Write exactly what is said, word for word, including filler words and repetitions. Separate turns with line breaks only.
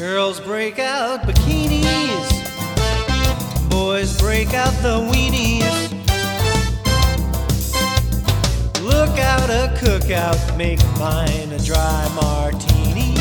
Girls break out bikinis, boys break out the weenies. Look out a cookout, make mine a dry martini.